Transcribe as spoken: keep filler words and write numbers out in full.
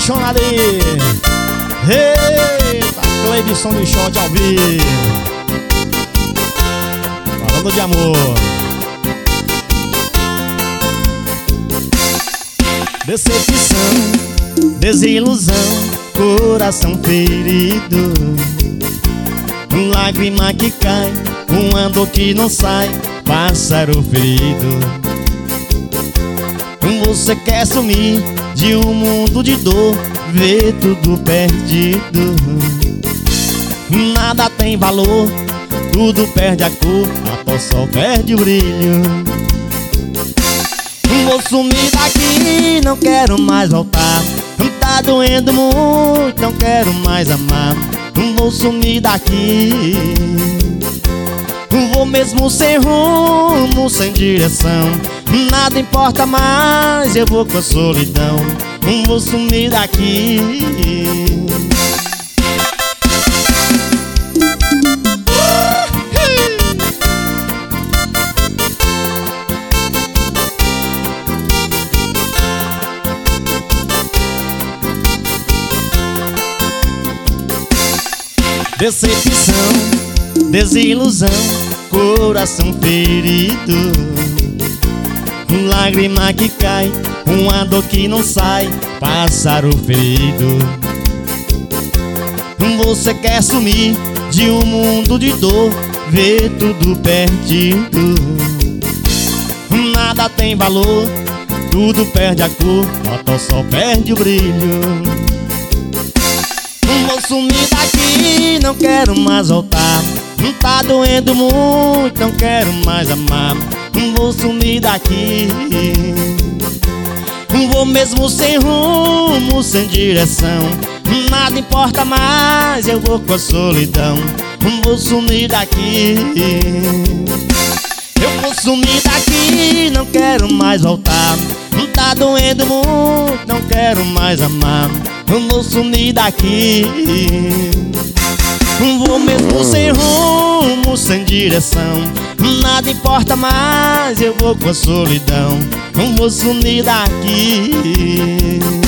apaixonado aí. Eita, Cleibson do Shot ao vivo, falando de amor. Decepção, desilusão, coração ferido, lágrima que cai, uma dor que não sai, pássaro ferido. Você quer sumir de um mundo de dor, ver tudo perdido. Nada tem valor, tudo perde a cor, até o sol perde o brilho. Vou sumir daqui, não quero mais voltar. Tá doendo muito, não quero mais amar. Vou sumir daqui, vou mesmo sem rumo, sem direção. Nada importa mais, eu vou com a solidão. Vou sumir daqui. Decepção, desilusão, coração ferido, lágrima que cai, uma dor que não sai, pássaro ferido. Você quer sumir de um mundo de dor, ver tudo perdido. Nada tem valor, tudo perde a cor, até o sol perde o brilho. Vou sumir daqui, não quero mais voltar. Tá doendo muito, não quero mais amar. Vou sumir daqui, vou mesmo sem rumo, sem direção. Nada importa mais, eu vou com a solidão. Vou sumir daqui, eu vou sumir daqui, não quero mais voltar. Tá doendo muito, não quero mais amar. Vou sumir daqui, vou mesmo sem rumo, sem direção. Nada importa mais, eu vou com a solidão. Vou sumir daqui.